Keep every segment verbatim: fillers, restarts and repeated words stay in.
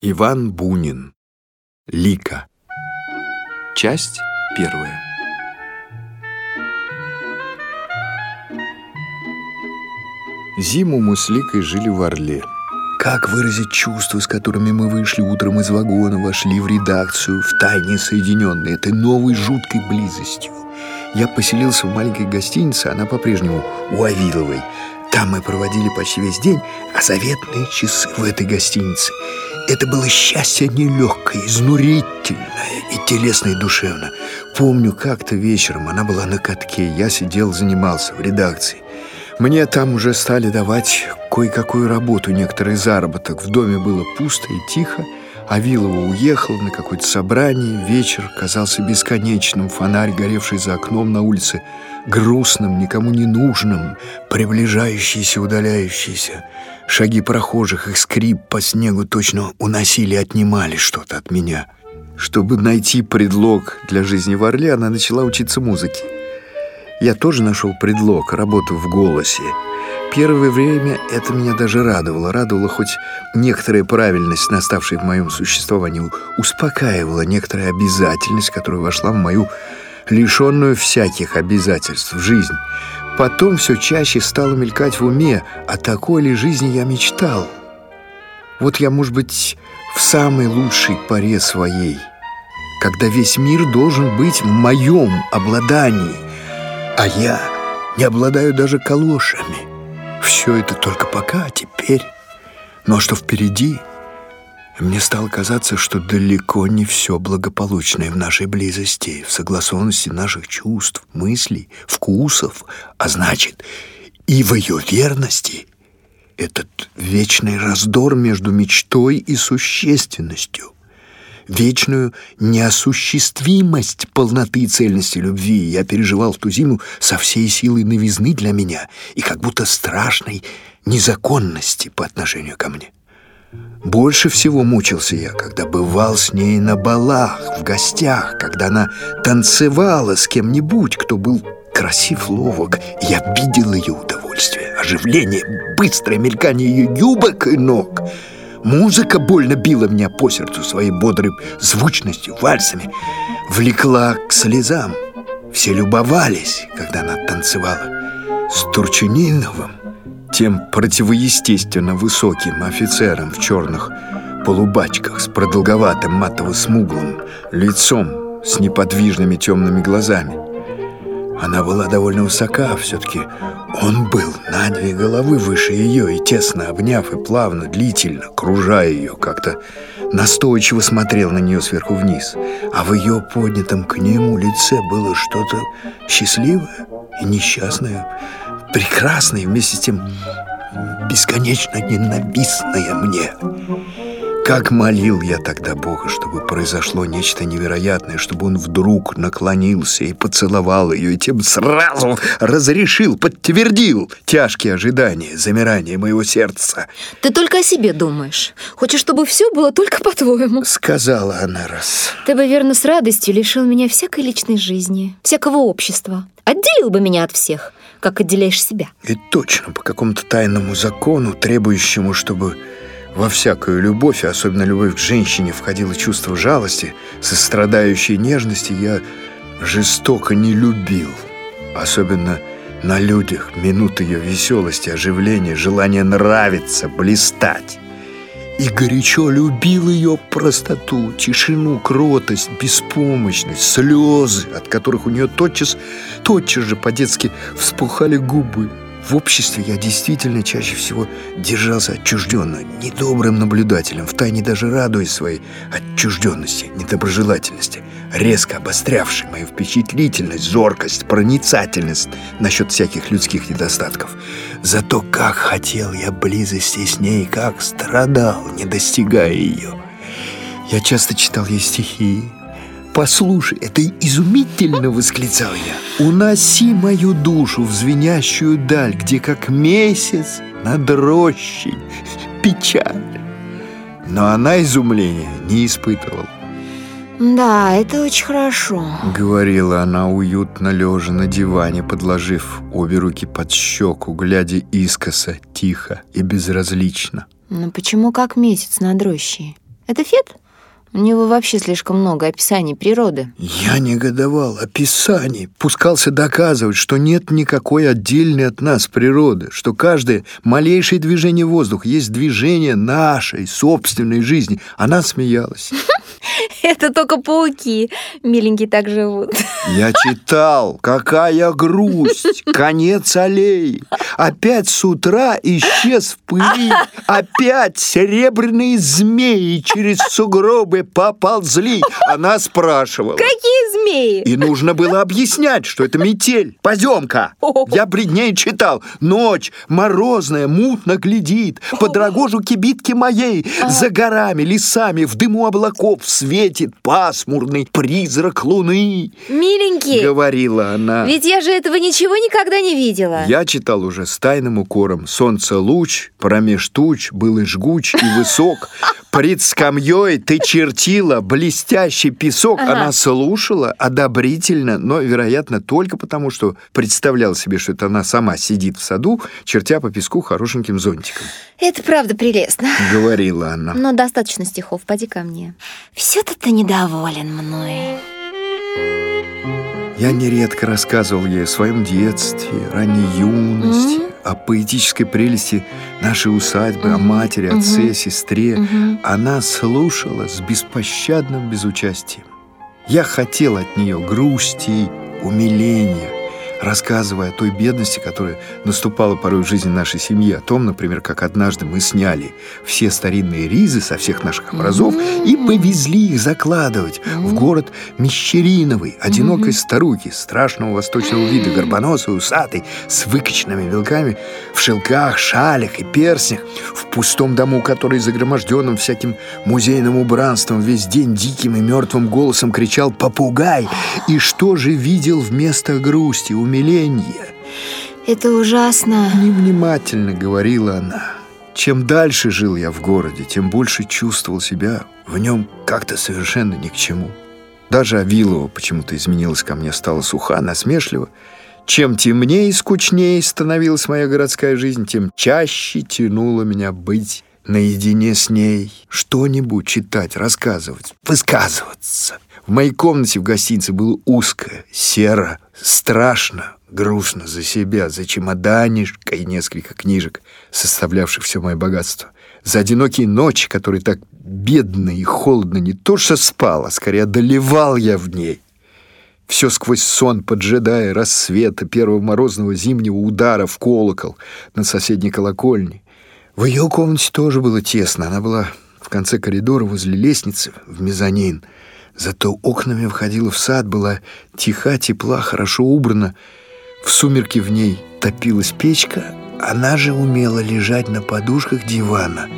Иван Бунин. Лика. Часть первая. Зиму мы с Ликой жили в Орле. Как выразить чувства, с которыми мы вышли утром из вагона, вошли в редакцию, втайне соединенные этой новой жуткой близостью? Я поселился в маленькой гостинице, она по-прежнему у Авиловой. Там мы проводили почти весь день, а заветные часы в этой гостинице — это было счастье нелегкое, изнурительное и телесно, и душевно. Помню, как-то вечером она была на катке, я сидел, занимался в редакции. Мне там уже стали давать кое-какую работу, некоторый заработок. В доме было пусто и тихо. Авилова уехала на какое-то собрание. Вечер казался бесконечным. Фонарь, горевший за окном на улице, грустным, никому не нужным, приближающийся, удаляющийся. Шаги прохожих, их скрип по снегу точно уносили, отнимали что-то от меня. Чтобы найти предлог для жизни в Орле, она начала учиться музыке. Я тоже нашел предлог, работу в «Голосе». Первое время это меня даже радовало. Радовала хоть некоторая правильность, наставшая в моем существовании, успокаивала некоторая обязательность, которая вошла в мою лишенную всяких обязательств жизнь. Потом все чаще стало мелькать в уме, о такой ли жизни я мечтал. Вот я, может быть, в самой лучшей поре своей, когда весь мир должен быть в моем обладании, а я не обладаю даже калошами. Все это только пока, а теперь. Но что впереди? Мне стало казаться, что далеко не все благополучное в нашей близости, в согласованности наших чувств, мыслей, вкусов, а значит, и в ее верности. Этот вечный раздор между мечтой и существенностью, вечную неосуществимость полноты и цельности любви я переживал в ту зиму со всей силой новизны для меня и как будто страшной незаконности по отношению ко мне. Больше всего мучился я, когда бывал с ней на балах, в гостях, когда она танцевала с кем-нибудь, кто был красив, ловок. Я видел ее удовольствие, оживление, быстрое мелькание ее юбок и ног. Музыка больно била меня по сердцу своей бодрой звучностью, вальсами, влекла к слезам. Все любовались, когда она танцевала с Турчининовым, тем противоестественно высоким офицером в черных полубачках с продолговатым матово-смуглым лицом, с неподвижными темными глазами. Она была довольно высока, все-таки он был на две головы выше ее, и тесно обняв, и плавно, длительно, кружая ее, как-то настойчиво смотрел на нее сверху вниз. А в ее поднятом к нему лице было что-то счастливое и несчастное, прекрасное, и вместе с тем бесконечно ненавистное мне. Как молил я тогда Бога, чтобы произошло нечто невероятное, чтобы он вдруг наклонился и поцеловал ее, и тем сразу разрешил, подтвердил тяжкие ожидания, замирания моего сердца. Ты только о себе думаешь. Хочешь, чтобы все было только по-твоему. Сказала она раз. Ты бы, верно, с радостью лишил меня всякой личной жизни, всякого общества. Отделил бы меня от всех, как отделяешь себя. И точно, по какому-то тайному закону, требующему, чтобы во всякую любовь, и особенно любовь к женщине, входило чувство жалости, сострадающей нежности, я жестоко не любил. Особенно на людях минут ее веселости, оживления, желания нравиться, блистать. И горячо любил ее простоту, тишину, кротость, беспомощность, слезы, от которых у нее тотчас, тотчас же по-детски вспухали губы. В обществе я действительно чаще всего держался отчужденно, недобрым наблюдателем, втайне даже радуясь своей отчужденности, недоброжелательности, резко обострявшей мою впечатлительность, зоркость, проницательность насчет всяких людских недостатков. Зато как хотел я близости с ней, как страдал, не достигая ее. Я часто читал ей стихи. «Послушай, это изумительно!» — восклицал я. «Уноси мою душу в звенящую даль, где как месяц над рощей печаль». Но она изумления не испытывала. Да, это очень хорошо, — говорила она, уютно лежа на диване, подложив обе руки под щеку, глядя искоса, тихо и безразлично. Но почему как месяц над рощей? Это Фет? У него вообще слишком много описаний природы. Я негодовал. Описаний. Пускался доказывать, что нет никакой отдельной от нас природы, что каждое малейшее движение воздуха есть движение нашей собственной жизни. Она смеялась. Это только пауки, миленькие, так живут. Я читал, какая грусть, конец аллеи. Опять с утра исчез в пыли. Опять серебряные змеи через сугробы поползли. Она спрашивала. Какие змеи? И нужно было объяснять, что это метель, поземка. Я бреднее читал. Ночь морозная, мутно глядит под рогожу кибитки моей. За горами, лесами, в дыму облаков светит пасмурный призрак луны. Миленький, говорила она. Ведь я же этого ничего никогда не видела. Я читал уже с тайным укором. Солнце луч, промеж туч был и жгуч, и высок. Пред скамьей ты чертила блестящий песок. Ага. Она слушала одобрительно, но, вероятно, только потому, что представляла себе, что это она сама сидит в саду, чертя по песку хорошеньким зонтиком. Это правда прелестно, говорила она. Но достаточно стихов, поди ко мне. Все-то ты недоволен мной. Я нередко рассказывал ей о своем детстве, ранней юности, mm-hmm. о поэтической прелести нашей усадьбы, mm-hmm. о матери, отце, mm-hmm. сестре. Mm-hmm. Она слушала с беспощадным безучастием. Я хотел от нее грусти, умиления, рассказывая о той бедности, которая наступала порой в жизни нашей семьи, о том, например, как однажды мы сняли все старинные ризы со всех наших образов mm-hmm. и повезли их закладывать mm-hmm. в город Мещериновый, одинокой mm-hmm. старухи, страшного восточного вида, горбоносой, усатой, с выкоченными белками, в шелках, шалях и перстнях, в пустом дому, который загроможденным всяким музейным убранством весь день диким и мертвым голосом кричал «Попугай!» И что же видел вместо грусти, умиление? Это ужасно. Невнимательно говорила она. Чем дальше жил я в городе, тем больше чувствовал себя в нем как-то совершенно ни к чему. Даже Авилова почему-то изменилась ко мне, стала суха, насмешлива. Чем темнее и скучнее становилась моя городская жизнь, тем чаще тянуло меня быть наедине с ней, что-нибудь читать, рассказывать, высказываться. В моей комнате в гостинице было узко, серо, страшно, грустно за себя, за чемоданишко и несколько книжек, составлявших все мое богатство. За одинокие ночи, которые так бедно и холодно не то что спал, а скорее одолевал я в ней. Все сквозь сон, поджидая рассвета первого морозного зимнего удара в колокол на соседней колокольне. В ее комнате тоже было тесно. Она была в конце коридора возле лестницы, в мезонин. Зато окнами входила в сад, была тиха, тепла, хорошо убрана. В сумерки в ней топилась печка. Она же умела лежать на подушках дивана.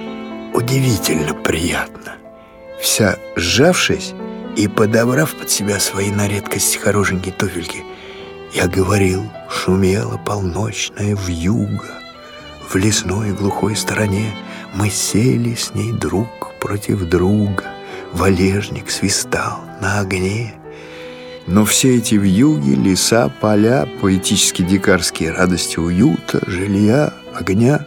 Удивительно приятно. Вся сжавшись и подобрав под себя свои на редкость хорошенькие туфельки, я говорил, шумела полночная вьюга. В лесной глухой стороне мы сели с ней друг против друга. Валежник свистал на огне. Но все эти вьюги, леса, поля, поэтически дикарские радости уюта, жилья, огня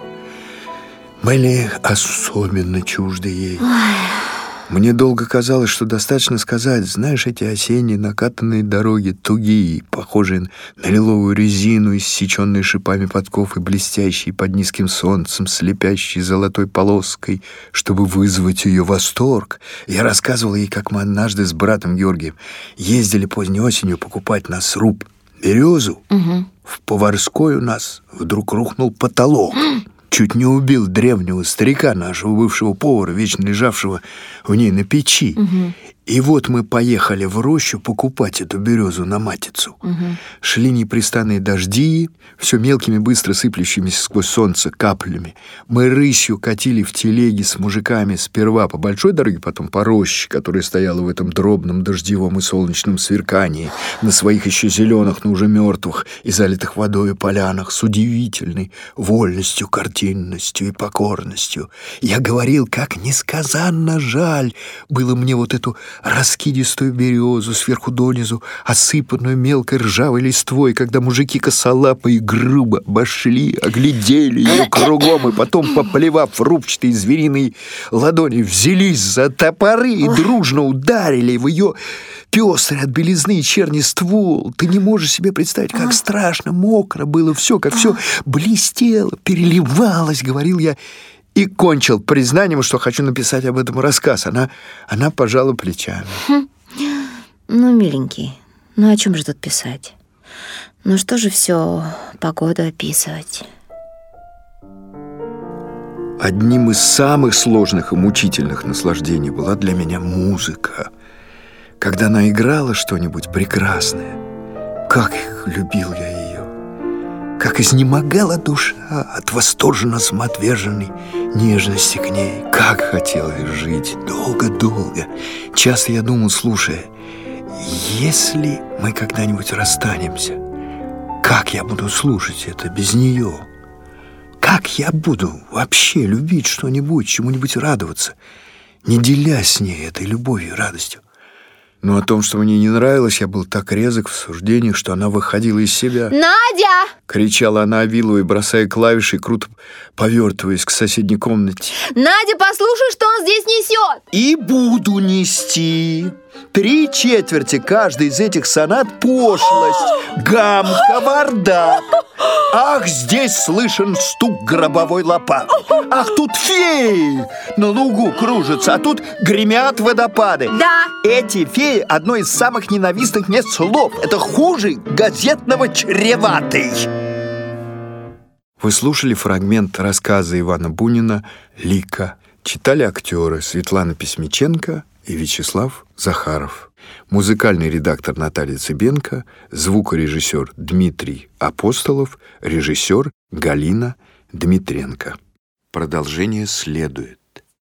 были особенно чужды ей. Мне долго казалось, что достаточно сказать, знаешь, эти осенние накатанные дороги, тугие, похожие на лиловую резину, иссеченные шипами подков и блестящие под низким солнцем, слепящие золотой полоской, чтобы вызвать ее восторг. Я рассказывал ей, как мы однажды с братом Георгием ездили поздней осенью покупать на сруб березу. Угу. В Поварской у нас вдруг рухнул потолок. Чуть не убил древнего старика, нашего бывшего повара, вечно лежавшего в ней на печи. Угу. И вот мы поехали в рощу покупать эту березу на Матицу. Угу. Шли непрестанные дожди, все мелкими, быстро сыплющимися сквозь солнце каплями. Мы рысью катили в телеге с мужиками сперва по большой дороге, потом по роще, которая стояла в этом дробном дождевом и солнечном сверкании, на своих еще зеленых, но уже мертвых и залитых водой полянах, с удивительной вольностью, картинностью и покорностью. Я говорил, как несказанно жаль было мне вот эту раскидистую березу, сверху донизу, осыпанную мелкой ржавой листвой, когда мужики косолапые грубо обошли, оглядели ее кругом, и потом, поплевав рубчатые звериные ладони, взялись за топоры и дружно ударили в ее пестрый от белизны черни ствол. Ты не можешь себе представить, как страшно, мокро было все, как все блестело, переливалось, говорил я, и кончил признанием, что хочу написать об этом рассказ. Она, она пожала плечами. Хм. Ну, миленький, ну о чем же тут писать? Ну что же все погоду описывать? Одним из самых сложных и мучительных наслаждений была для меня музыка. Когда она играла что-нибудь прекрасное, как любил я ее, как изнемогала душа от восторженно самоотверженной нежности к ней, как хотелось жить долго-долго. Часто я думал, слушая, если мы когда-нибудь расстанемся, как я буду слушать это без нее? Как я буду вообще любить что-нибудь, чему-нибудь радоваться, не делясь с ней этой любовью и радостью? Но о том, что мне не нравилось, я был так резок в суждениях, что она выходила из себя. «Надя!» — кричала она Авиловой, бросая клавиши и круто повертываясь к соседней комнате. «Надя, послушай, что он здесь несет!» И буду нести. Три четверти каждой из этих сонат — пошлость, гам, кавардак. Ах, здесь слышен стук гробовой лопаты. Ах, тут феи на лугу кружатся, а тут гремят водопады. Да. Эти феи — одно из самых ненавистных мне слов. Это хуже газетного чреватый. Вы слушали фрагмент рассказа Ивана Бунина «Лика». Читали актеры Светлана Письмиченко и Вячеслав Захаров. Музыкальный редактор Наталья Цыбенко, звукорежиссер Дмитрий Апостолов, режиссер Галина Дмитренко. Продолжение следует.